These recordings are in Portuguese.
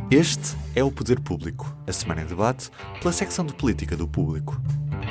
Este é o Poder Público, a semana em debate pela secção de Política do Público.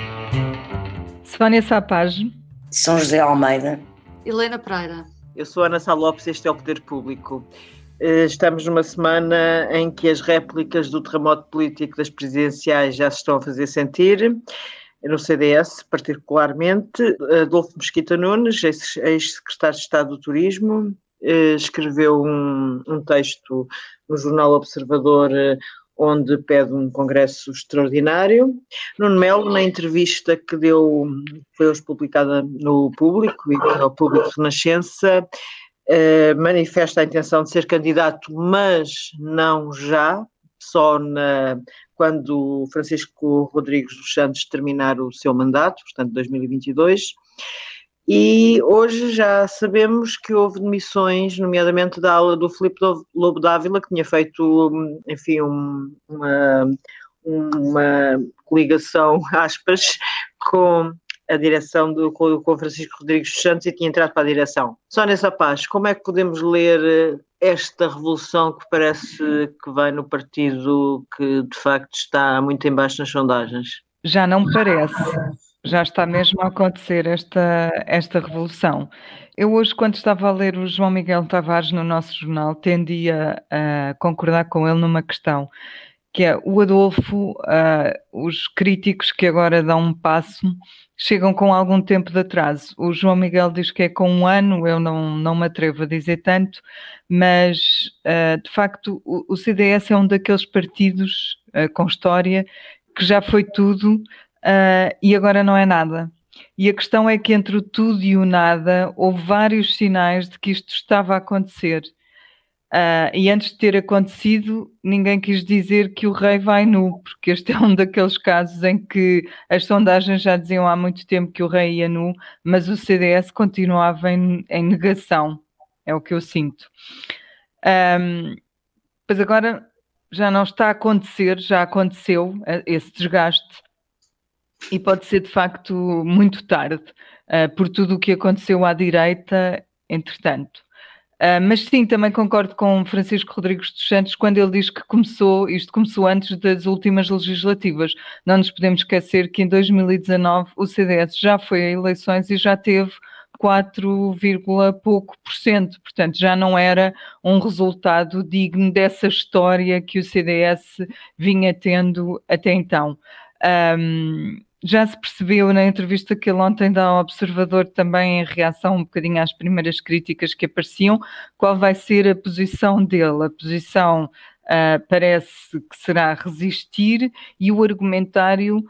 Sónia Sapaz. São José Almeida. Helena Pereira. Eu sou Ana Sá Lopes e este é o Poder Público. Estamos numa semana em que as réplicas do terremoto político das presidenciais já se estão a fazer sentir. No CDS, particularmente, Adolfo Mesquita Nunes, ex-secretário de Estado do Turismo, escreveu um texto no jornal Observador onde pede um congresso extraordinário. Nuno Melo, na entrevista que deu, foi hoje publicada no Público e ao Público Renascença, manifesta a intenção de ser candidato, mas não já, só quando Francisco Rodrigues dos Santos terminar o seu mandato, portanto 2022, e hoje já sabemos que houve demissões, nomeadamente da ala do Filipe Lobo Dávila, que tinha feito, enfim, uma coligação, aspas, com a direção com Francisco Rodrigues dos Santos e tinha entrado para a direção. Sónia Sapaz, como é que podemos ler esta revolução que parece que vai no partido que de facto está muito em baixo nas sondagens? Já não parece, já está mesmo a acontecer esta revolução. Eu hoje, quando estava a ler o João Miguel Tavares no nosso jornal, tendia a concordar com ele numa questão, que é o Adolfo, os críticos que agora dão um passo chegam com algum tempo de atraso. O João Miguel diz que é com um ano, eu não me atrevo a dizer tanto, mas de facto o CDS é um daqueles partidos com história que já foi tudo e agora não é nada. E a questão é que entre o tudo e o nada houve vários sinais de que isto estava a acontecer. E antes de ter acontecido, ninguém quis dizer que o rei vai nu, porque este é um daqueles casos em que as sondagens já diziam há muito tempo que o rei ia nu, mas o CDS continuava em negação, é o que eu sinto. Mas agora já não está a acontecer, já aconteceu esse desgaste e pode ser de facto muito tarde, por tudo o que aconteceu à direita, entretanto. Mas sim, também concordo com Francisco Rodrigues dos Santos quando ele diz que isto começou antes das últimas legislativas. Não nos podemos esquecer que em 2019 o CDS já foi a eleições e já teve 4, pouco por cento, portanto já não era um resultado digno dessa história que o CDS vinha tendo até então. Já se percebeu na entrevista que ele ontem dá ao Observador, também em reação um bocadinho às primeiras críticas que apareciam, qual vai ser a posição dele. A posição parece que será resistir e o argumentário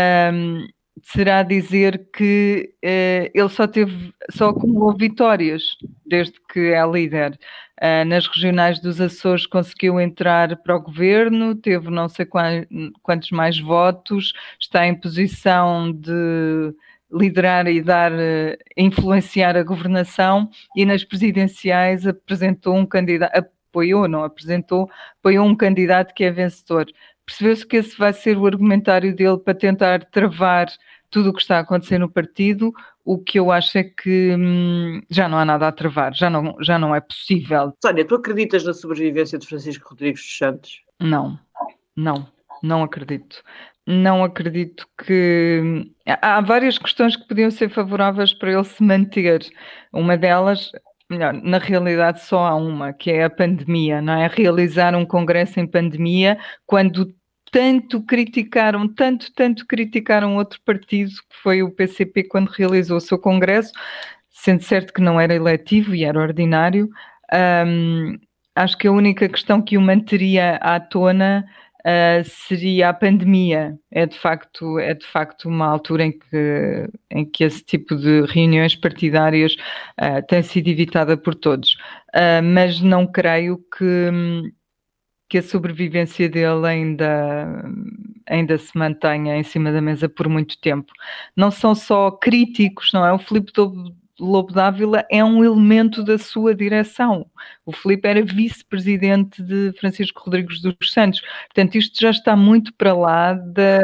será dizer que ele só acumulou vitórias desde que é líder. Nas regionais dos Açores conseguiu entrar para o governo, teve não sei quantos mais votos, está em posição de liderar e influenciar a governação, e nas presidenciais apresentou um candidato, apoiou um candidato que é vencedor. Percebeu-se que esse vai ser o argumentário dele para tentar travar tudo o que está a acontecer no partido. O que eu acho é que já não há nada a travar, já não é possível. Sónia, tu acreditas na sobrevivência de Francisco Rodrigues dos Santos? Não acredito. Não acredito que... Há várias questões que podiam ser favoráveis para ele se manter. Uma delas... Na realidade só há uma, que é a pandemia, não é? Realizar um congresso em pandemia, quando tanto criticaram outro partido, que foi o PCP, quando realizou o seu congresso, sendo certo que não era eletivo e era ordinário. Acho que a única questão que o manteria à tona seria a pandemia. É de facto uma altura em que esse tipo de reuniões partidárias tem sido evitada por todos. Mas não creio que a sobrevivência dele ainda se mantenha em cima da mesa por muito tempo. Não são só críticos, não é? O Filipe Lobo Dávila é um elemento da sua direção. O Filipe era vice-presidente de Francisco Rodrigues dos Santos. Portanto, isto já está muito para lá da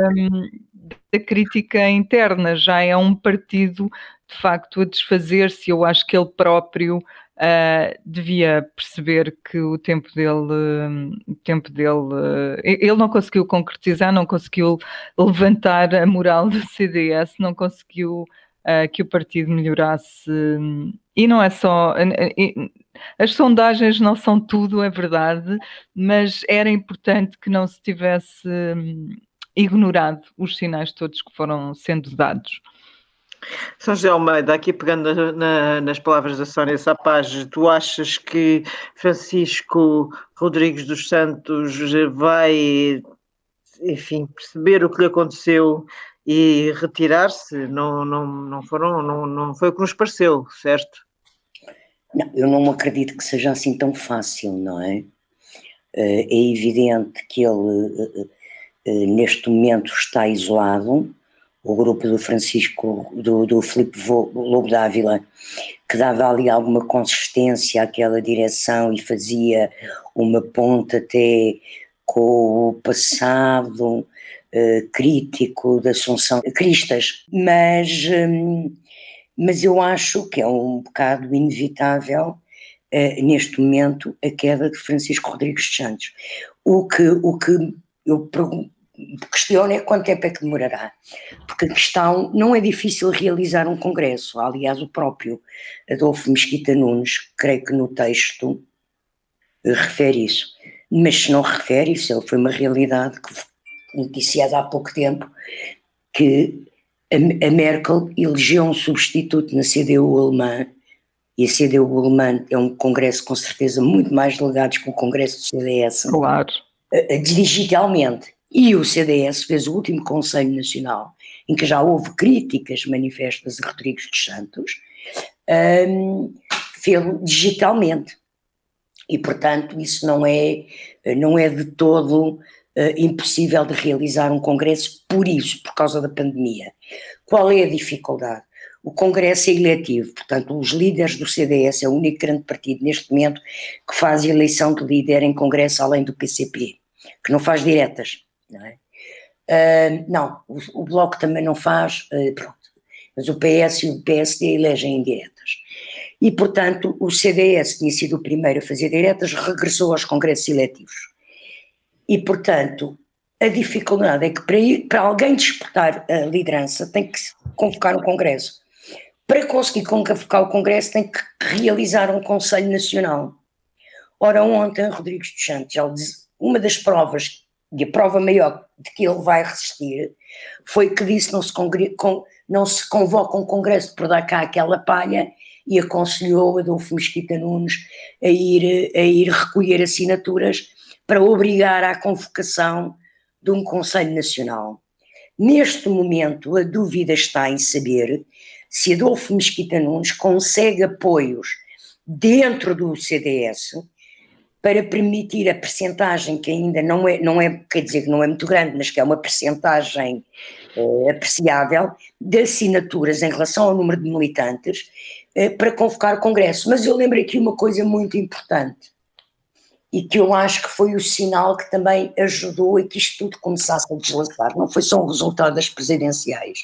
crítica interna. Já é um partido, de facto, a desfazer-se. Eu acho que ele próprio devia perceber que o tempo dele, ele não conseguiu concretizar, não conseguiu levantar a moral do CDS, não conseguiu que o partido melhorasse, e não é só... As sondagens não são tudo, é verdade, mas era importante que não se tivesse ignorado os sinais todos que foram sendo dados. São José Almeida, aqui pegando nas palavras da Sónia Sapage, tu achas que Francisco Rodrigues dos Santos vai, enfim, perceber o que lhe aconteceu e retirar-se? Não foi o que nos pareceu, certo? Não, eu não acredito que seja assim tão fácil, não é? É evidente que ele neste momento está isolado. O grupo do Francisco, do Filipe Lobo Dávila, que dava ali alguma consistência àquela direção e fazia uma ponte até com o passado crítico da Assunção Cristas, mas eu acho que é um bocado inevitável neste momento a queda de Francisco Rodrigues dos Santos. O que eu questiono é quanto tempo é que demorará, porque a questão não é difícil realizar um congresso. Aliás, o próprio Adolfo Mesquita Nunes, creio que no texto refere isso, mas se não refere isso, foi uma realidade que noticiada há pouco tempo, que a Merkel elegeu um substituto na CDU alemã, e a CDU alemã é um congresso com certeza muito mais delegados que o congresso do CDS. Claro. Digitalmente. E o CDS fez o último Conselho Nacional, em que já houve críticas manifestas a Rodrigues dos Santos, fê-lo digitalmente. E, portanto, isso não é de todo impossível de realizar um congresso por isso, por causa da pandemia. Qual é a dificuldade? O congresso é eletivo, portanto, os líderes do CDS é o único grande partido neste momento que faz eleição de líder em congresso, além do PCP, que não faz diretas. Não é? Não, o Bloco também não faz, pronto, mas o PS e o PSD elegem em diretas. E, portanto, o CDS tinha sido o primeiro a fazer diretas, regressou aos congressos eletivos. E, portanto, a dificuldade é que para alguém disputar a liderança tem que convocar um congresso. Para conseguir convocar o congresso tem que realizar um Conselho Nacional. Ora, ontem, Rodrigues dos Santos, uma das provas, e a prova maior de que ele vai resistir, foi que disse não se convoca um congresso por dar cá aquela palha, e aconselhou Adolfo Mesquita Nunes a ir recolher assinaturas para obrigar à convocação de um Conselho Nacional. Neste momento, a dúvida está em saber se Adolfo Mesquita Nunes consegue apoios dentro do CDS para permitir a percentagem, que ainda não é, quer dizer que não é muito grande, mas que é uma percentagem apreciável, de assinaturas em relação ao número de militantes para convocar o Congresso. Mas eu lembro aqui uma coisa muito importante, e que eu acho que foi o sinal que também ajudou a que isto tudo começasse a deslaçar. Não foi só um resultado das presidenciais.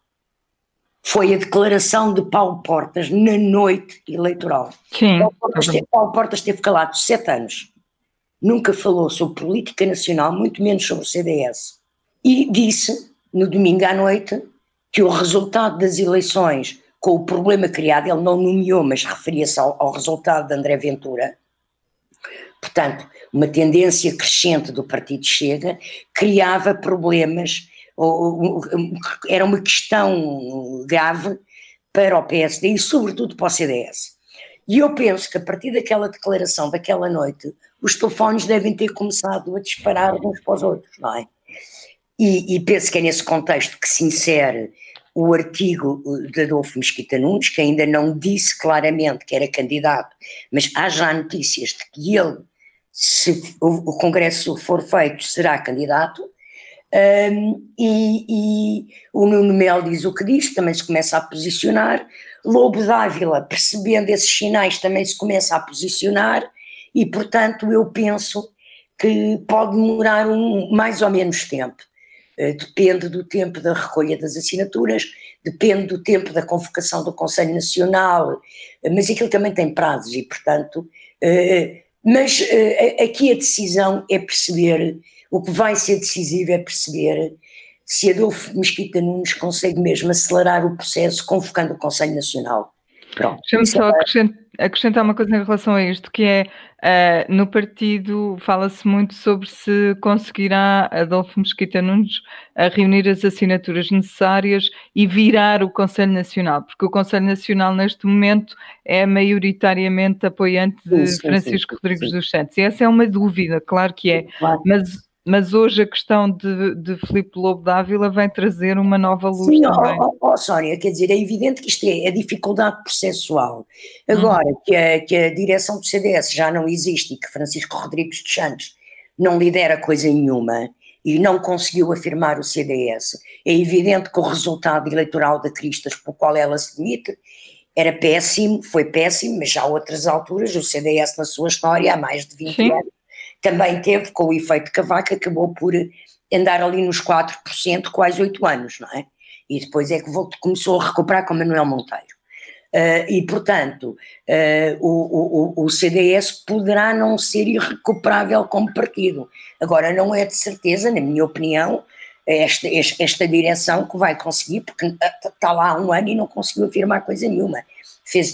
Foi a declaração de Paulo Portas na noite eleitoral. Sim. Paulo Portas teve calado 7 anos. Nunca falou sobre política nacional, muito menos sobre o CDS. E disse, no domingo à noite, que o resultado das eleições, com o problema criado, ele não nomeou, mas referia-se ao resultado de André Ventura, portanto, uma tendência crescente do Partido Chega, criava problemas, era uma questão grave para o PSD e sobretudo para o CDS. E eu penso que a partir daquela declaração, daquela noite, os telefones devem ter começado a disparar uns para os outros, não é? E penso que é nesse contexto que se insere o artigo de Adolfo Mesquita Nunes, que ainda não disse claramente que era candidato, mas há já notícias de que ele, se o Congresso for feito, será candidato, e o Nuno Melo diz o que diz, também se começa a posicionar, Lobo Dávila, percebendo esses sinais, também se começa a posicionar, e portanto eu penso que pode demorar mais ou menos tempo. depende do tempo da recolha das assinaturas, depende do tempo da convocação do Conselho Nacional, mas aquilo também tem prazos e, portanto, mas aqui a decisão é perceber, o que vai ser decisivo é perceber se Adolfo Mesquita Nunes consegue mesmo acelerar o processo convocando o Conselho Nacional. Deixa-me só acrescentar uma coisa em relação a isto, que é, no partido fala-se muito sobre se conseguirá Adolfo Mesquita Nunes a reunir as assinaturas necessárias e virar o Conselho Nacional, porque o Conselho Nacional neste momento é maioritariamente apoiante de Francisco Rodrigues dos Santos, e essa é uma dúvida, claro que é, claro. Mas hoje a questão de Filipe Lobo Dávila vai trazer uma nova luz também. Sónia, quer dizer, é evidente que isto é a dificuldade processual. Agora que a direção do CDS já não existe e que Francisco Rodrigues dos Santos não lidera coisa nenhuma e não conseguiu afirmar o CDS, é evidente que o resultado eleitoral da Cristas pelo qual ela se demite era péssimo, foi péssimo, mas já a outras alturas o CDS na sua história há mais de 20 anos também teve, com o efeito Cavaco, acabou por andar ali nos 4%, quase 8 anos, não é? E depois é que começou a recuperar com Manuel Monteiro. E, portanto, o CDS poderá não ser irrecuperável como partido. Agora, não é de certeza, na minha opinião, esta direção que vai conseguir, porque está lá há um ano e não conseguiu afirmar coisa nenhuma. Fez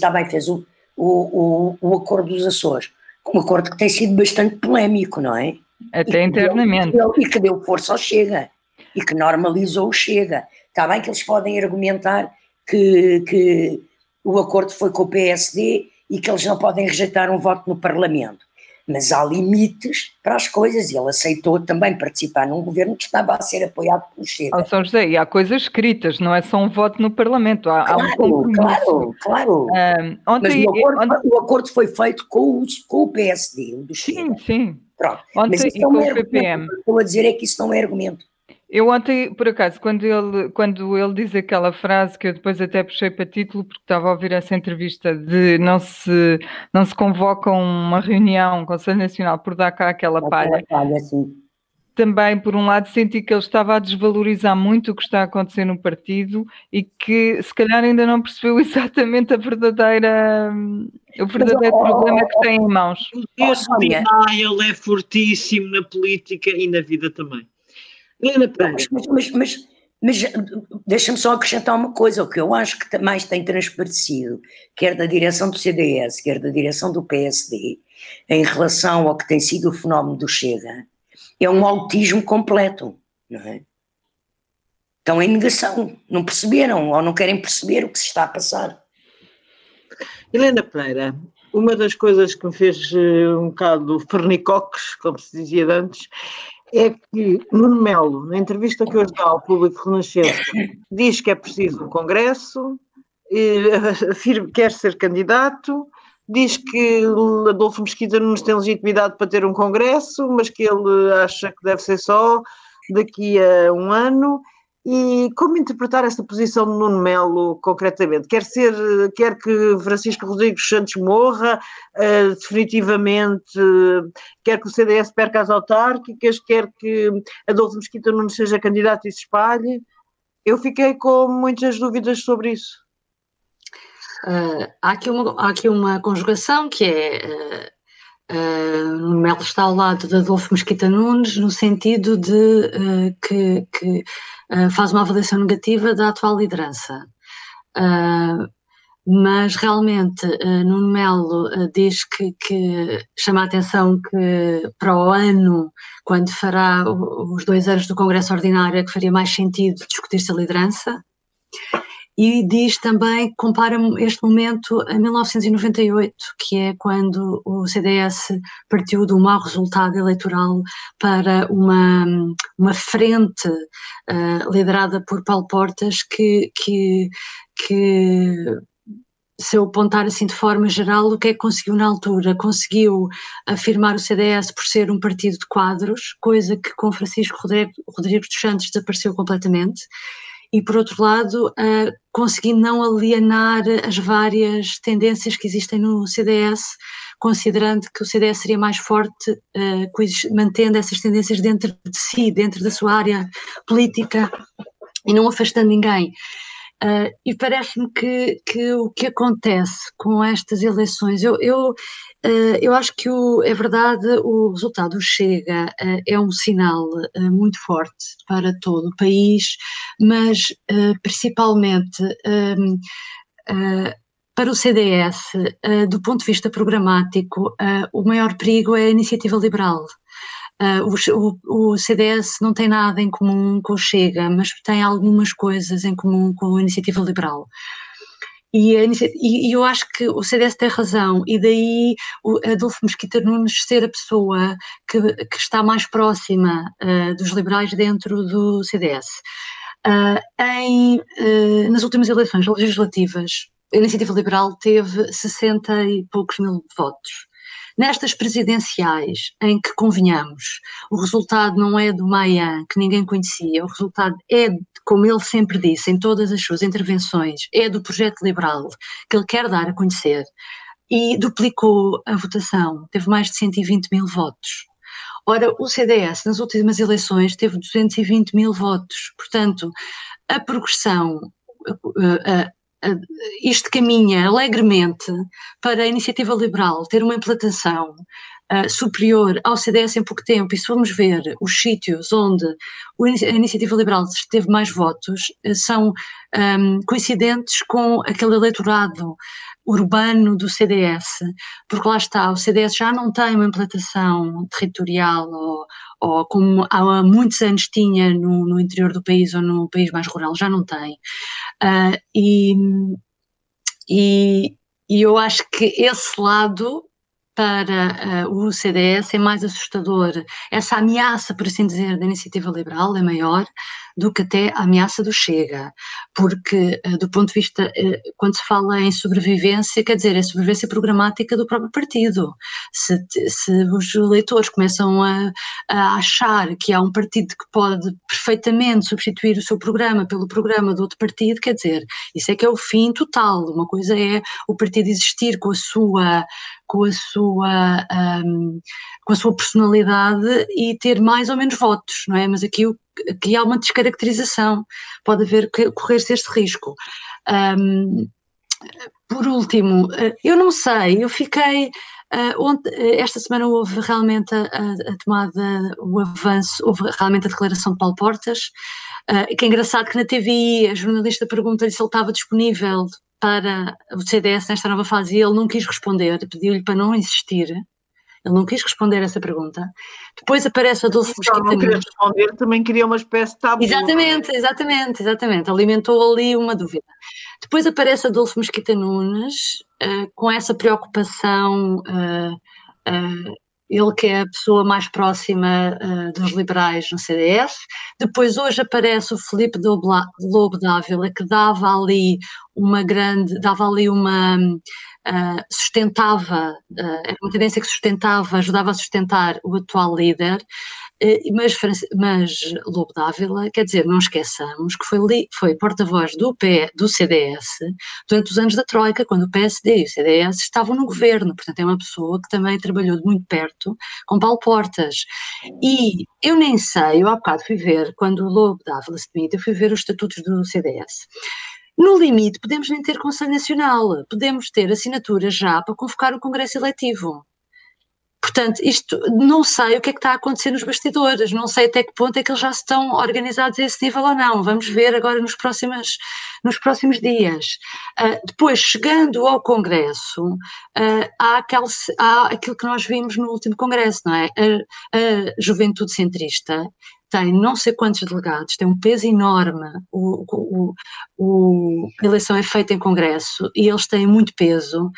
o Acordo dos Açores. Um acordo que tem sido bastante polémico, não é? Até internamente. E que deu força ao Chega, e que normalizou o Chega. Está bem que eles podem argumentar que o acordo foi com o PSD e que eles não podem rejeitar um voto no Parlamento, mas há limites para as coisas, e ele aceitou também participar num governo que estava a ser apoiado pelo Chega. São José, e há coisas escritas, não é só um voto no Parlamento, há um compromisso. Claro. Mas o acordo foi feito com o PSD, o do Chega. Sim. Pronto. Ontem, mas isso e não com é o PPM. O que estou a dizer é que isso não é argumento. Eu ontem, por acaso, quando ele diz aquela frase que eu depois até puxei para título, porque estava a ouvir essa entrevista de não se convoca uma reunião, um Conselho Nacional por dar cá aquela palha. Sim. Também, por um lado, senti que ele estava a desvalorizar muito o que está a acontecer no partido e que, se calhar, ainda não percebeu exatamente o verdadeiro problema que tem em mãos. O denial é fortíssimo na política e na vida também. Mas deixa-me só acrescentar uma coisa, o que eu acho que mais tem transparecido, quer da direção do CDS, quer da direção do PSD, em relação ao que tem sido o fenómeno do Chega, é um autismo completo, não é? Estão em negação, não perceberam ou não querem perceber o que se está a passar. Helena Pereira, uma das coisas que me fez um bocado fernicoques, como se dizia antes, é que Nuno Melo, na entrevista que hoje dá ao Público Renascença, diz que é preciso um congresso, quer ser candidato, diz que Adolfo Mesquita Nunes tem legitimidade para ter um congresso, mas que ele acha que deve ser só daqui a um ano. E como interpretar essa posição de Nuno Melo concretamente? Quer que Francisco Rodrigues Santos morra definitivamente, quer que o CDS perca as autárquicas, quer que Adolfo Mesquita Nunes seja candidato e se espalhe? Eu fiquei com muitas dúvidas sobre isso. Há aqui uma conjugação que é... Nuno Melo está ao lado de Adolfo Mesquita Nunes no sentido de que faz uma avaliação negativa da atual liderança, mas realmente Nuno Melo diz que chama a atenção que para o ano, quando fará os 2 anos do Congresso Ordinário, é que faria mais sentido discutir-se a liderança. E diz também, compara este momento a 1998, que é quando o CDS partiu de um mau resultado eleitoral para uma frente liderada por Paulo Portas que se eu apontar assim de forma geral, o que é que conseguiu na altura? Conseguiu afirmar o CDS por ser um partido de quadros, coisa que com Francisco Rodrigues dos Santos desapareceu completamente. E, por outro lado, conseguir não alienar as várias tendências que existem no CDS, considerando que o CDS seria mais forte, mantendo essas tendências dentro de si, dentro da sua área política e não afastando ninguém. E parece-me que o que acontece com estas eleições, eu acho que é verdade, o resultado do Chega é um sinal muito forte para todo o país, mas principalmente para o CDS, do ponto de vista programático, o maior perigo é a iniciativa liberal. O CDS não tem nada em comum com o Chega, mas tem algumas coisas em comum com a iniciativa liberal. E eu acho que o CDS tem razão, e daí o Adolfo Mesquita Nunes ser a pessoa que está mais próxima dos liberais dentro do CDS. Nas últimas eleições legislativas, a iniciativa liberal teve 60 e poucos mil votos. Nestas presidenciais, em que, convenhamos, o resultado não é do Maia, que ninguém conhecia, o resultado é, como ele sempre disse em todas as suas intervenções, é do projeto liberal que ele quer dar a conhecer, e duplicou a votação, teve mais de 120 mil votos. Ora, o CDS nas últimas eleições teve 220 mil votos, portanto, a progressão, isto caminha alegremente para a iniciativa liberal ter uma implantação superior ao CDS em pouco tempo, e se formos ver os sítios onde a iniciativa liberal teve mais votos, são coincidentes com aquele eleitorado urbano do CDS, porque lá está, o CDS já não tem uma implantação territorial ou como há muitos anos tinha no interior do país ou no país mais rural, já não tem. E eu acho que esse lado para o CDS é mais assustador. Essa ameaça, por assim dizer, da iniciativa liberal é maior do que até a ameaça do Chega, porque do ponto de vista, quando se fala em sobrevivência, quer dizer, é sobrevivência programática do próprio partido. Se os eleitores começam a achar que há um partido que pode perfeitamente substituir o seu programa pelo programa de outro partido, quer dizer, isso é que é o fim total. Uma coisa é o partido existir com a sua personalidade e ter mais ou menos votos, não é? Mas aqui há uma descaracterização, pode correr-se este risco. Por último, eu não sei, eu fiquei... esta semana houve realmente a tomada, o avanço, houve realmente a declaração de Paulo Portas, que é engraçado que na TVI a jornalista pergunta-lhe se ele estava disponível para o CDS nesta nova fase e ele não quis responder, pediu-lhe para não insistir, ele não quis responder essa pergunta. Depois aparece Adolfo Mesquita Nunes. Não queria responder, também queria uma espécie de tabu. Exatamente, alimentou ali uma dúvida. Depois aparece Adolfo Mesquita Nunes com essa preocupação, ele que é a pessoa mais próxima dos liberais no CDS. Depois hoje aparece o Filipe Lobo Dávila, que dava ali sustentava, era uma tendência que ajudava a sustentar o atual líder, mas Lobo Dávila, quer dizer, não esqueçamos que foi porta-voz do CDS durante os anos da Troika, quando o PSD e o CDS estavam no governo, portanto é uma pessoa que também trabalhou de muito perto com Paulo Portas. E eu nem sei, eu há bocado fui ver, quando o Lobo Dávila se demite, eu fui ver os estatutos do CDS. No limite, podemos nem ter Conselho Nacional, podemos ter assinaturas já para convocar o Congresso Eletivo. Portanto, isto, não sei o que é que está a acontecer nos bastidores, não sei até que ponto é que eles já estão organizados a esse nível ou não, vamos ver agora nos próximos dias. Depois, chegando ao Congresso, há aquilo que nós vimos no último Congresso, não é? A Juventude Centrista tem não sei quantos delegados, tem um peso enorme, a eleição é feita em Congresso e eles têm muito peso,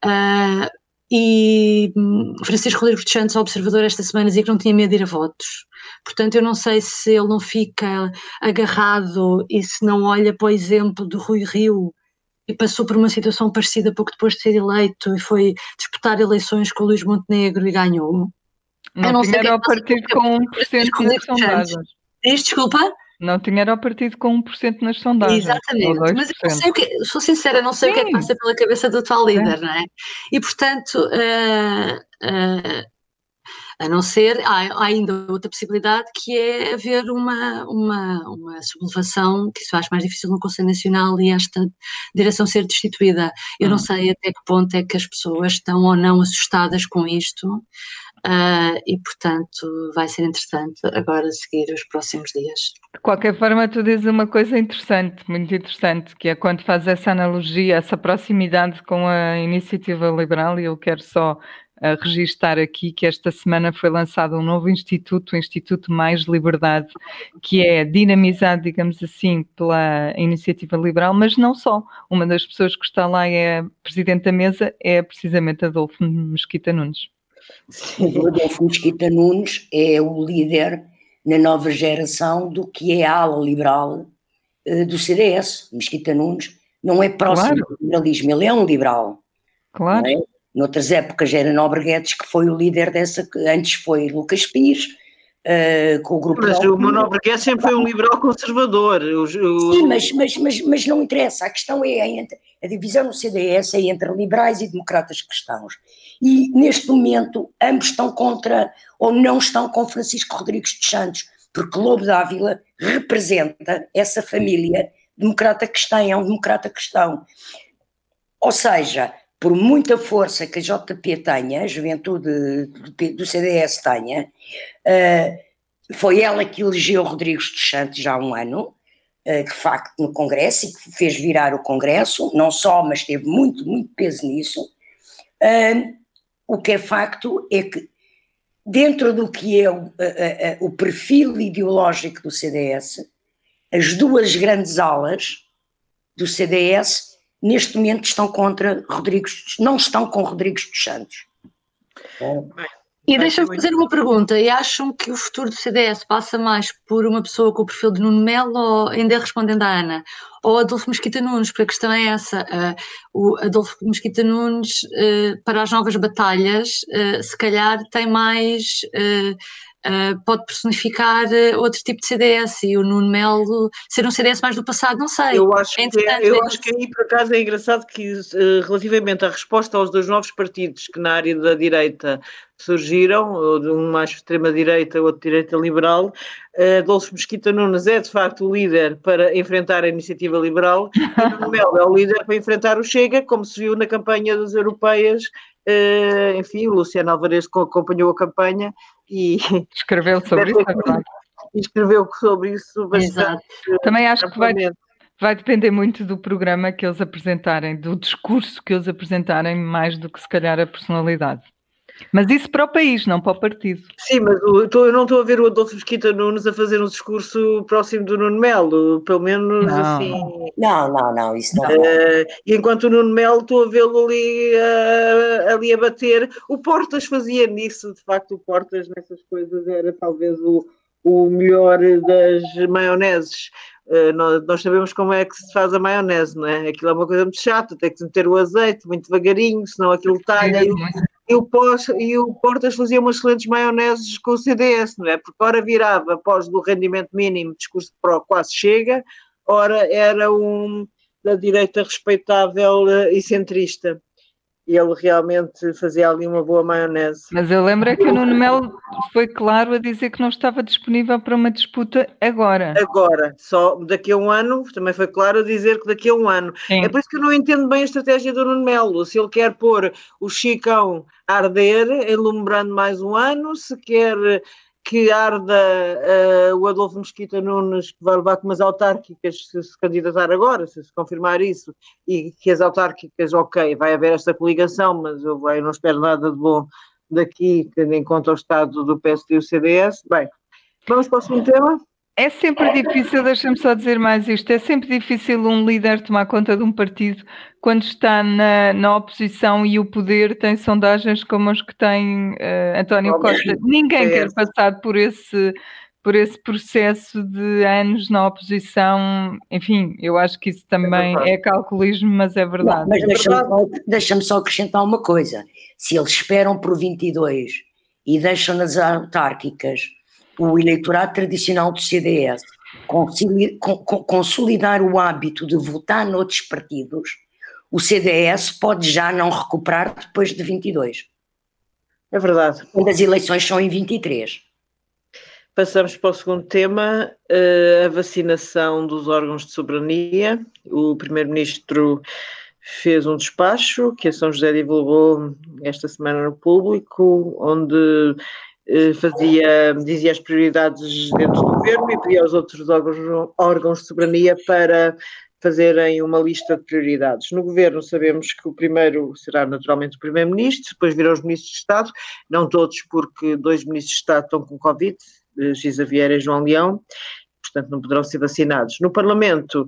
e Francisco Rodrigues dos Santos, observador, esta semana dizia que não tinha medo de ir a votos, portanto eu não sei se ele não fica agarrado e se não olha para o exemplo do Rui Rio, e passou por uma situação parecida pouco depois de ser eleito e foi disputar eleições com o Luís Montenegro e ganhou. Não tinha o partido com 1% das sondagens. Desculpa? Não tinha era o partido com 1% nas sondagens. Exatamente, mas eu não sei sou sincera, não sei o que é que passa pela cabeça do atual líder, não é? E, portanto, a não ser, há ainda outra possibilidade, que é haver uma sublevação, que isso faz mais difícil no Conselho Nacional e esta direção ser destituída. Eu não sei até que ponto é que as pessoas estão ou não assustadas com isto. E, portanto, vai ser interessante agora seguir os próximos dias. De qualquer forma, tu dizes uma coisa interessante, muito interessante, que é quando fazes essa analogia, essa proximidade com a Iniciativa Liberal, e eu quero só registar aqui que esta semana foi lançado um novo instituto, o Instituto Mais Liberdade, que é dinamizado, digamos assim, pela Iniciativa Liberal, mas não só. Uma das pessoas que está lá é a Presidente da Mesa, é precisamente Adolfo Mesquita Nunes. Sim. O Adolfo Mesquita Nunes é o líder na nova geração do que é a ala liberal do CDS. Mesquita Nunes não é próximo do liberalismo, ele é um liberal. Claro. Não é? Noutras épocas era Nobre Guedes, que foi o líder dessa, antes foi Lucas Pires, com o grupo... Mas o Nobre Guedes sempre foi um liberal conservador. Sim, mas não interessa, a questão é a divisão no CDS é entre liberais e democratas cristãos. E neste momento ambos estão contra, ou não estão com Francisco Rodrigues dos Santos, porque Lobo Dávila representa essa família democrata cristã, é um democrata cristão. Ou seja, por muita força que a JP tenha, a juventude do CDS tenha, foi ela que elegeu Rodrigues dos Santos já há um ano, de facto no Congresso, e que fez virar o Congresso, não só, mas teve muito, muito peso nisso. O que é facto é que dentro do que é o perfil ideológico do CDS, as duas grandes alas do CDS neste momento estão contra não estão com Rodrigues dos Santos. E deixa-me fazer uma pergunta, e acham que o futuro do CDS passa mais por uma pessoa com o perfil de Nuno Melo, ou ainda respondendo à Ana, ou Adolfo Mesquita Nunes, porque a questão é essa, o Adolfo Mesquita Nunes, para as novas batalhas, se calhar tem mais... pode personificar outro tipo de CDS, e o Nuno Melo ser um CDS mais do passado, não sei. Eu acho que aí por acaso é engraçado que relativamente à resposta aos dois novos partidos que na área da direita surgiram, um mais extrema-direita, outro direita liberal, Adolfo Mesquita Nunes é de facto o líder para enfrentar a Iniciativa Liberal e o Nuno Melo é o líder para enfrentar o Chega, como se viu na campanha das europeias. Enfim, o Luciano Alvarez acompanhou a campanha e escreveu sobre isso, é verdade. Escreveu sobre isso bastante. Também acho que vai depender muito do programa que eles apresentarem, do discurso que eles apresentarem, mais do que se calhar a personalidade. Mas isso para o país, não para o partido. Sim, mas eu não estou a ver o Adolfo Mesquita Nunes a fazer um discurso próximo do Nuno Melo, pelo menos não. assim... Não, isso não. E enquanto o Nuno Melo estou a vê-lo ali a bater. O Portas fazia nisso, de facto o Portas nessas coisas era talvez o melhor das maioneses. Nós sabemos como é que se faz a maionese, não é? Aquilo é uma coisa muito chata, tem que meter o azeite muito devagarinho, senão aquilo talha. E o Portas fazia umas excelentes maioneses com o CDS, não é? Porque ora virava após do rendimento mínimo, discurso pró quase Chega, ora era da direita respeitável e centrista. E ele realmente fazia ali uma boa maionese. Mas eu lembro que o Nuno Melo foi claro a dizer que não estava disponível para uma disputa agora. Agora, só daqui a um ano, também foi claro a dizer que daqui a um ano. Sim. É por isso que eu não entendo bem a estratégia do Nuno Melo. Se ele quer pôr o Chicão a arder, enlumbrando mais um ano, se quer que arda o Adolfo Mesquita Nunes, que vai levar com umas autárquicas, se candidatar agora, se confirmar isso, e que as autárquicas, ok, vai haver esta coligação, mas eu não espero nada de bom daqui, tendo em conta o estado do PSD e o CDS. Bem, vamos para o segundo tema? É sempre difícil, deixa-me só dizer mais isto, é sempre difícil um líder tomar conta de um partido quando está na oposição e o poder tem sondagens como as que tem António Costa. Ninguém quer passar por esse processo de anos na oposição. Enfim, eu acho que isso também é calculismo, mas é verdade. Não, mas deixa-me só acrescentar uma coisa. Se eles esperam por 22 e deixam nas autárquicas o eleitorado tradicional do CDS consolidar o hábito de votar noutros partidos, o CDS pode já não recuperar depois de 22. É verdade. Quando as eleições são em 23. Passamos para o segundo tema, a vacinação dos órgãos de soberania. O Primeiro-Ministro fez um despacho que a São José divulgou esta semana no Público, onde dizia as prioridades dentro do governo e pedia aos outros órgãos de soberania para fazerem uma lista de prioridades. No governo sabemos que o primeiro será naturalmente o Primeiro-Ministro, depois virão os Ministros de Estado, não todos porque 2 Ministros de Estado estão com Covid, Gisa Vieira e João Leão, portanto não poderão ser vacinados. No Parlamento,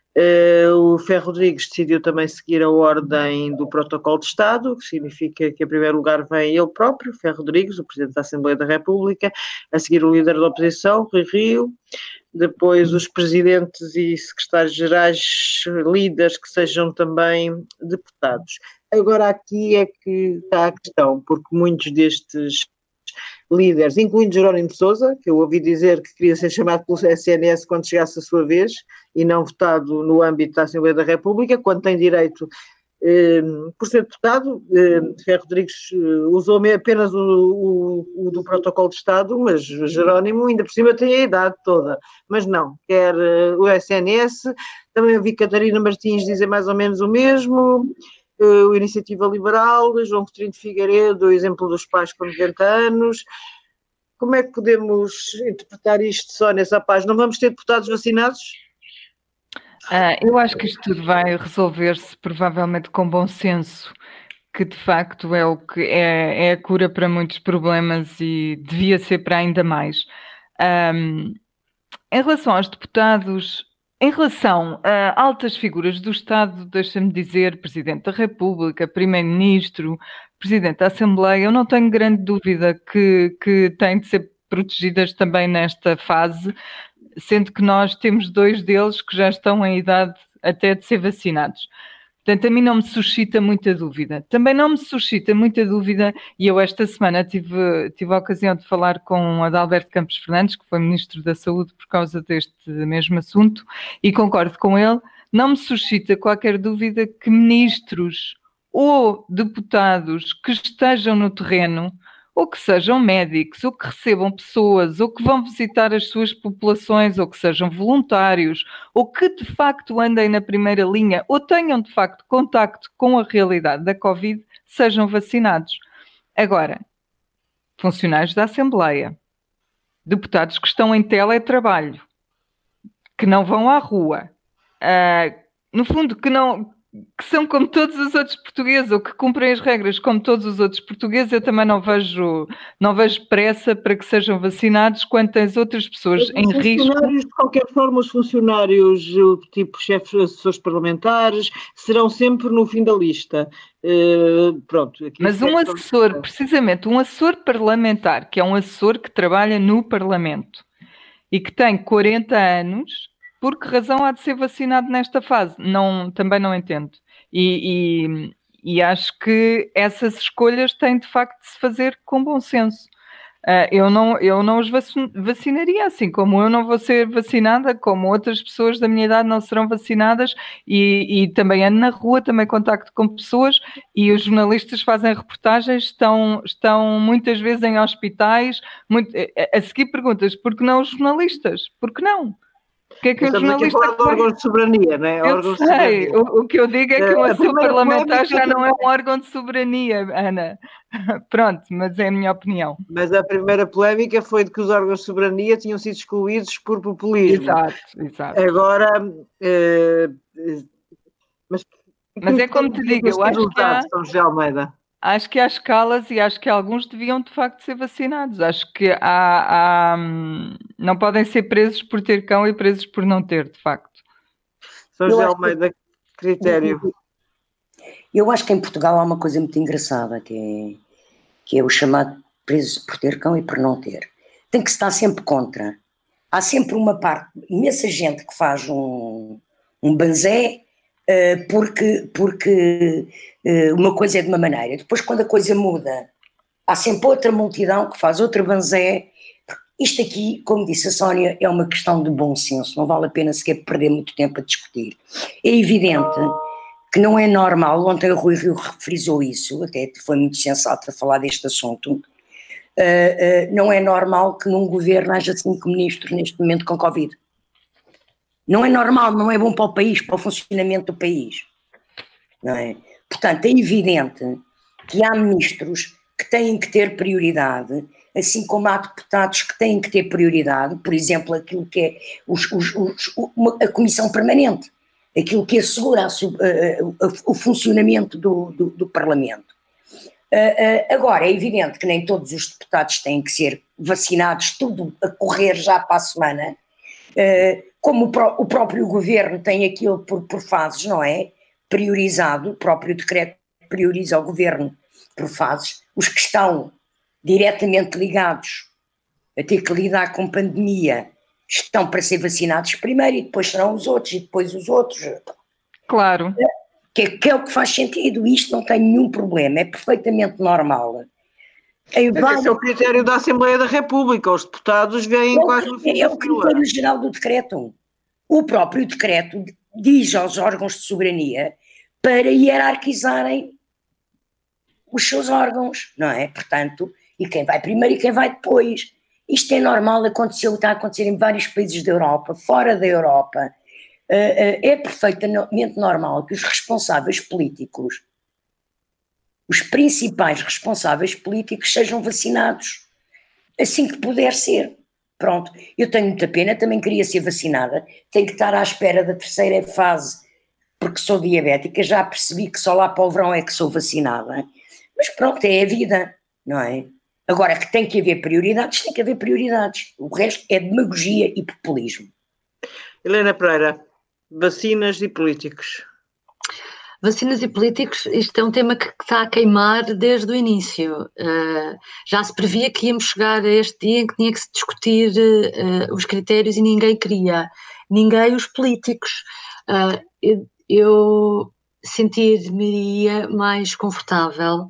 o Ferro Rodrigues decidiu também seguir a ordem do Protocolo de Estado, que significa que em primeiro lugar vem ele próprio, Ferro Rodrigues, o Presidente da Assembleia da República, a seguir o líder da oposição, Rui Rio, depois os presidentes e secretários-gerais, líderes que sejam também deputados. Agora aqui é que está a questão, porque muitos destes líderes, incluindo Jerónimo de Sousa, que eu ouvi dizer que queria ser chamado pelo SNS quando chegasse a sua vez e não votado no âmbito da Assembleia da República, quando tem direito, por ser deputado, Ferro Rodrigues usou apenas o do Protocolo de Estado, mas Jerónimo ainda por cima tem a idade toda, mas não, quer o SNS, também ouvi Catarina Martins dizer mais ou menos o mesmo, o Iniciativa Liberal, João Coutinho de Figueiredo, o exemplo dos pais com 90 anos. Como é que podemos interpretar isto, Sónia Sapaz? Não vamos ter deputados vacinados? Eu acho que isto tudo vai resolver-se provavelmente com bom senso, que de facto é o que é a cura para muitos problemas e devia ser para ainda mais. Em relação aos deputados, em relação a altas figuras do Estado, deixa-me dizer, Presidente da República, Primeiro-Ministro, Presidente da Assembleia, eu não tenho grande dúvida que têm de ser protegidas também nesta fase, sendo que nós temos 2 deles que já estão em idade até de ser vacinados. Portanto, a mim não me suscita muita dúvida. Também não me suscita muita dúvida, e eu esta semana tive a ocasião de falar com Adalberto Campos Fernandes, que foi Ministro da Saúde por causa deste mesmo assunto, e concordo com ele, não me suscita qualquer dúvida que ministros ou deputados que estejam no terreno, ou que sejam médicos, ou que recebam pessoas, ou que vão visitar as suas populações, ou que sejam voluntários, ou que de facto andem na primeira linha, ou tenham de facto contacto com a realidade da Covid, sejam vacinados. Agora, funcionários da Assembleia, deputados que estão em teletrabalho, que não vão à rua, no fundo que são como todos os outros portugueses, ou que cumprem as regras como todos os outros portugueses, eu também não vejo pressa para que sejam vacinados quando tens outras pessoas em risco. De qualquer forma, os funcionários, tipo chefes, assessores parlamentares, serão sempre no fim da lista. Pronto. Aqui mas um assessor, precisamente, um assessor parlamentar, que é um assessor que trabalha no Parlamento e que tem 40 anos... Por que razão há de ser vacinado nesta fase? Também não entendo. E acho que essas escolhas têm de facto de se fazer com bom senso. Eu não os vacinaria, assim como eu não vou ser vacinada, como outras pessoas da minha idade não serão vacinadas, e também ando na rua, também contacto com pessoas, e os jornalistas fazem reportagens, estão muitas vezes em hospitais, a seguir perguntas, por que não os jornalistas? Por que não? O que é que os jornalistas falar de órgãos de soberania, não é? Eu sei, o que eu digo é que um assessor parlamentar já não é um órgão de soberania, Ana. Pronto, mas é a minha opinião. Mas a primeira polémica foi de que os órgãos de soberania tinham sido excluídos por populismo. Exato. Agora... mas é como te digo, eu acho que São José Almeida. Acho que há escalas e acho que alguns deviam de facto ser vacinados. Acho que não podem ser presos por ter cão e presos por não ter, de facto. São José Almeida, critério. Eu acho que em Portugal há uma coisa muito engraçada, que é o chamado preso por ter cão e por não ter. Tem que estar sempre contra. Há sempre uma parte, imensa gente que faz um banzé, porque uma coisa é de uma maneira, depois quando a coisa muda há sempre outra multidão que faz outro banzé, Isto aqui, como disse a Sónia, é uma questão de bom senso, não vale a pena sequer perder muito tempo a discutir. É evidente que não é normal, ontem o Rui Rio frisou isso, até foi muito sensato a falar deste assunto, não é normal que num governo haja 5 ministros neste momento com Covid. Não é normal, não é bom para o país, para o funcionamento do país. Não é? Portanto, é evidente que há ministros que têm que ter prioridade, assim como há deputados que têm que ter prioridade, por exemplo, aquilo que é a Comissão Permanente, aquilo que assegura o funcionamento do Parlamento. Agora, é evidente que nem todos os deputados têm que ser vacinados, tudo a correr já para a semana, como o próprio governo tem aquilo por fases, não é? Priorizado, o próprio decreto prioriza o governo por fases, os que estão diretamente ligados a ter que lidar com pandemia estão para ser vacinados primeiro e depois serão os outros e depois os outros. Claro. Que é o que faz sentido, isto não tem nenhum problema, é perfeitamente normal. Esse é o critério da Assembleia da República, os deputados vêm quase no fim da fila. É o critério geral do decreto. O próprio decreto diz aos órgãos de soberania para hierarquizarem os seus órgãos, não é? Portanto, e quem vai primeiro e quem vai depois. Isto é normal, está a acontecer em vários países da Europa, fora da Europa. É perfeitamente normal que os responsáveis políticos, os principais responsáveis políticos, sejam vacinados assim que puder ser. Pronto, eu tenho muita pena, também queria ser vacinada, tenho que estar à espera da terceira fase, porque sou diabética, já percebi que só lá para o verão é que sou vacinada, mas pronto, é a vida, não é? Agora, que tem que haver prioridades, tem que haver prioridades, o resto é demagogia e populismo. Helena Pereira, vacinas e políticos. Vacinas e políticos, isto é um tema que está a queimar desde o início. Já se previa que íamos chegar a este dia em que tinha que se discutir os critérios e ninguém queria, ninguém os políticos. Eu sentir-me mais confortável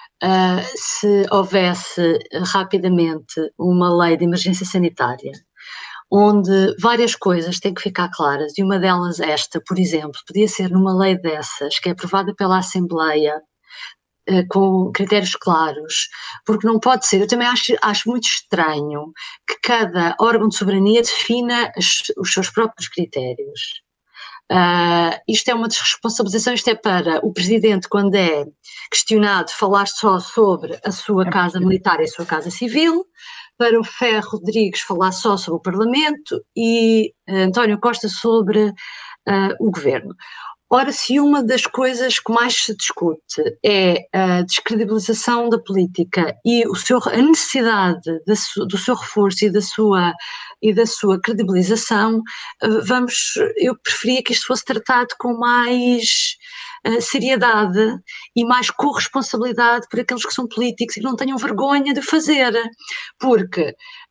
se houvesse rapidamente uma lei de emergência sanitária, onde várias coisas têm que ficar claras, e uma delas esta, por exemplo, podia ser numa lei dessas, que é aprovada pela Assembleia, com critérios claros, porque não pode ser, eu também acho muito estranho que cada órgão de soberania defina os seus próprios critérios. Isto é uma desresponsabilização, isto é para o Presidente, quando é questionado, falar só sobre a sua casa militar e a sua casa civil, para o Ferro Rodrigues falar só sobre o Parlamento e António Costa sobre o Governo. Ora, se uma das coisas que mais se discute é a descredibilização da política e a necessidade do seu reforço e da sua credibilização, eu preferia que isto fosse tratado com mais seriedade e mais corresponsabilidade por aqueles que são políticos e que não tenham vergonha de fazer, porque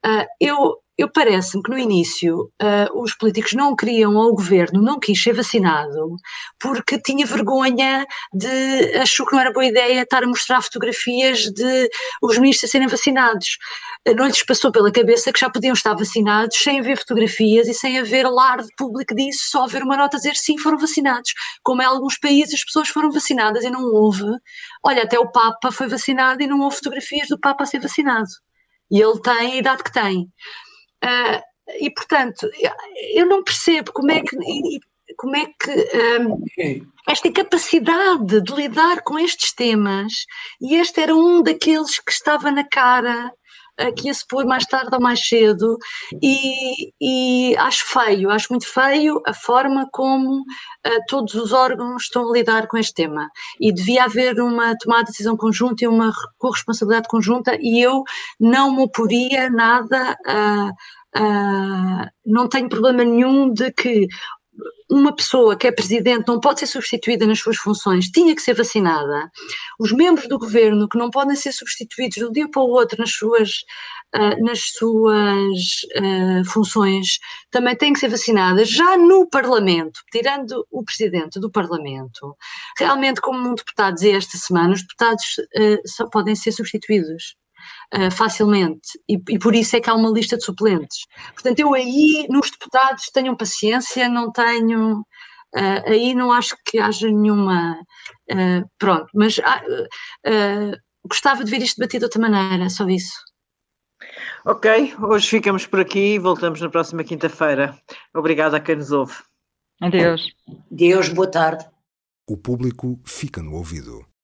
eu parece-me que no início os políticos não queriam, ou o governo não quis ser vacinado porque tinha vergonha achou que não era boa ideia estar a mostrar fotografias de os ministros a serem vacinados. Não lhes passou pela cabeça que já podiam estar vacinados sem haver fotografias e sem haver alarde público disso, só haver uma nota a dizer sim, foram vacinados. Como em alguns países as pessoas foram vacinadas e não houve, olha, até o Papa foi vacinado e não houve fotografias do Papa a ser vacinado. E ele tem a idade que tem. E, portanto, eu não percebo como é que esta incapacidade de lidar com estes temas, e este era um daqueles que estava na cara, que ia se pôr mais tarde ou mais cedo, e acho muito feio a forma como todos os órgãos estão a lidar com este tema, e devia haver uma tomada de decisão conjunta e uma corresponsabilidade conjunta, e eu não me oporia nada não tenho problema nenhum de que uma pessoa que é presidente não pode ser substituída nas suas funções, tinha que ser vacinada. Os membros do governo que não podem ser substituídos de um dia para o outro nas suas funções também têm que ser vacinadas. Já no Parlamento, tirando o presidente do Parlamento, realmente, como um deputado dizia esta semana, os deputados só podem ser substituídos. facilmente, e por isso é que há uma lista de suplentes. Portanto, eu aí, nos deputados, tenham paciência, não tenho... aí não acho que haja nenhuma... pronto, mas gostava de ver isto debatido de outra maneira, só isso. Ok, hoje ficamos por aqui e voltamos na próxima quinta-feira. Obrigada a quem nos ouve. Adeus. Deus, boa tarde. O público fica no ouvido.